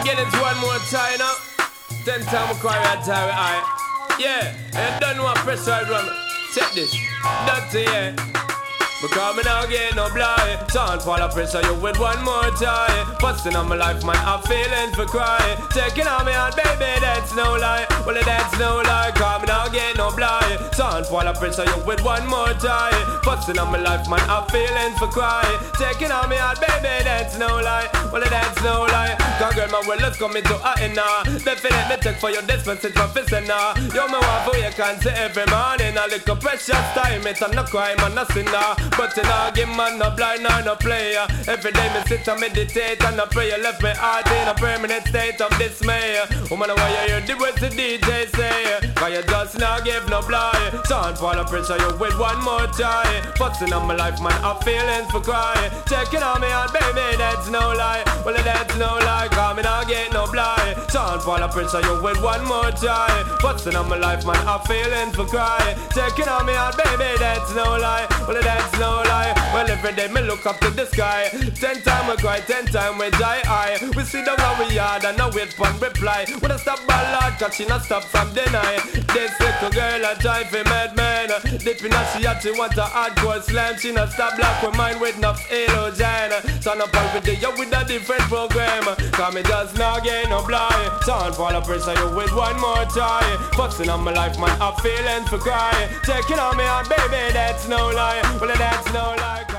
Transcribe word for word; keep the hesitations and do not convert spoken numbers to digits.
get it one more time now. Ten time we cry right time with I. Yeah, and don't want pressure I run. Check this. Dirty, yeah. Because me now get no blind. Sound fall of pressure you with one more time. Busting on my life, man, I'm feeling for crying. Taking on me out, baby, that's no lie. Well, that's no lie, cause me now get no blind. Sound fall of pressure you with one more time. Busting on my life, man, I'm feeling for crying. Taking on me out, baby, that's no lie. Well, that's no lie. Cause girl, my world is coming to a end now. Definitely check for your dispensation professor now. You me want for you can say every morning. A little precious time, it's not crime and a sinner. But you know, give man no blind nor no player. Every day me sit and meditate and I pray. You left me heart in a permanent state of dismay. Woman, why you hear the words the D J say? Cause you just not give no blind. Sound fall of pressure you with one more try. Fussing on my life, man, I'm feeling for crying. Checking on me out, baby, that's no lie. Well, that's no lie, cause me not get no blind. Sound fall of pressure you with one more try. Fussing on my life, man, I'm feeling for crying. Checking on me out, baby, that's no lie. Well, that's no lie. Well, every day me look up to the sky. Ten time we cry, ten time we die. I we see down how we yard and now wait for reply. When I stop by Lord, cause she not stop from deny. This little girl a drive for madman. Deep in her she had she want a hardcore slam. She not stop black with mine with enough hallucin. Turn up all with the yo with a different program. Cause me just not get no blind. Sound fall of pressure you with one more try. Fussing on my life, man, I'm feeling for crying. Checking on me out, baby, that's no lie. Well, that's no lie.